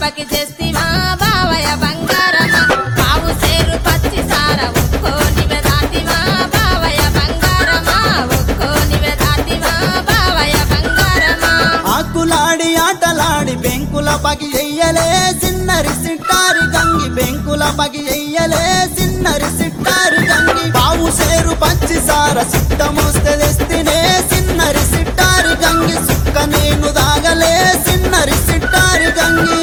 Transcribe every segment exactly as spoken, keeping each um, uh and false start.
బాబాకి చేస్తివా బావయ్య బంగారమా పావు సేరు పచ్చి సార ఒక్కోనివే దాటివా బావయ్య బంగారమా ఒక్కోనివే దాటివా బావయ్య బంగారమా ఆకులాడి ఆటలాడి బెంకుల పగి చెయ్యలే సిన్నరి సిట్టారి గంగి బెంకుల పగి చెయ్యలే సిన్నరి సిట్టారి గంగి పావు సేరు పచ్చి సార సిట్టమోస్తే తెస్తినే సిన్నరి సిట్టారి గంగి సుక్క నేను దాగలే సిన్నరి సిట్టారి గంగి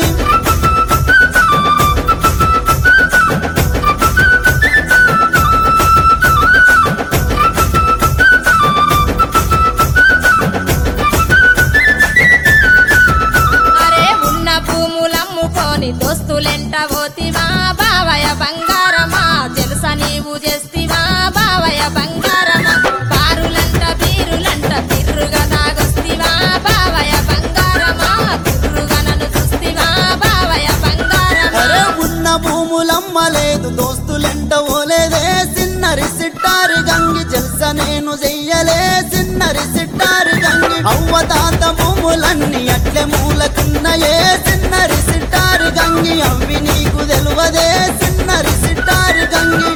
అరే ఉన్న భూములమ్ముకొని దోస్తులెంట పోతివా బావయ్య బంగారమా తెలుసా నీవు చేస్తివా బావయ్య బంగారమా పారులంట బీరులంట తిర్రుగా తాగొస్తివా బావయ్య బంగారమా తిర్రుగా నన్ను చూస్తివా బావయ్య బంగారమా అరే ఉన్న భూములమ్మలేదు దోస్తులెంట ఓలేదే సిన్నరి సిట్టారి గంగి జల్స నేను చెయ్యలే సిన్నరి సిట్టారి గంగి అవ్వ తాత భూములన్నీ అట్లే మూలకున్నయే సిన్నరి సిట్టారి గంగి అవి నీకు తెలువదే సిన్నరి సిట్టారి గంగి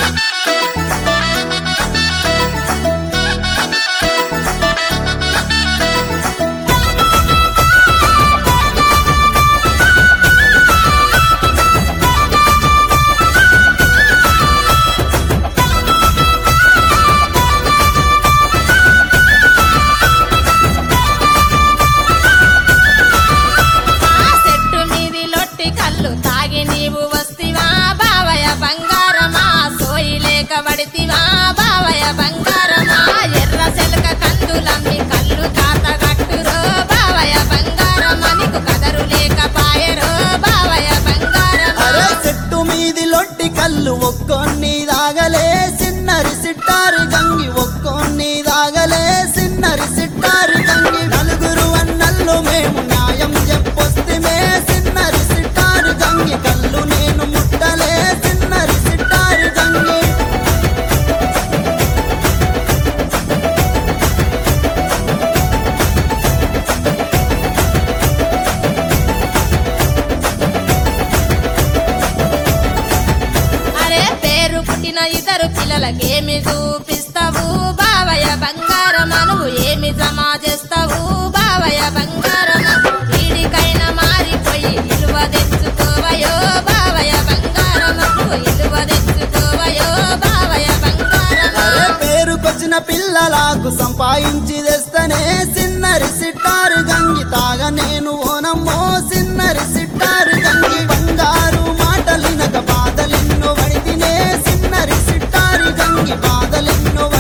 ఆ చెట్టు మీది లొట్టి కళ్ళు తాగి నీవు వస్తివా బావయ్య బంగారమా సోయి లేక పడితివా బావయ్య బంగారమా ఎర్ర సెలక కందులమ్మి కళ్ళు తాత కట్టురో బావయ్య బంగారమా నీకు కదరు లేక పాయరో బావయ్య బంగారమా అరే చెట్టు మీది లొట్టి కళ్ళు ఒక్కొన్ని దాగలే సిన్నరి సిట్టారి గంగి ఒక్కొన్ని దాగలే సిన్నరి సిట్టారి గంగి నలుగురు అన్నల్లు మేము న్యాయం చెప్పొస్తిమే సిన్నరి సిట్టారి గంగి కళ్ళు నేను ముట్టలే సిన్నరి సిట్టారి గంగి అరే పేరు పుట్టిన ఇద్దరు పిల్లలకేమి చూపిస్తావు బావయ్య బంగారమా నువ్వు ఏమి జమ చేస్తావు బావయ్య బంగారమా వీడికైనా మారిపోయి ఇలువ తెచ్చుకోవయో బావయ్య బంగారమా నువ్వు ఇలువ తెచ్చుకోవయో బావయ్య బంగారమా అరే పేరుకొచ్చిన పిల్లలకు సంపాదించి తెస్తనే సిన్నరి సిట్టారు గంగి తాగ నేను ఓనమ్మో సిన్నరి సిట్టారు గంగి బంగారు మాటలినక బాధలెన్నో వడితినే సిన్నరి సిట్టారు గంగి బాధలెన్నో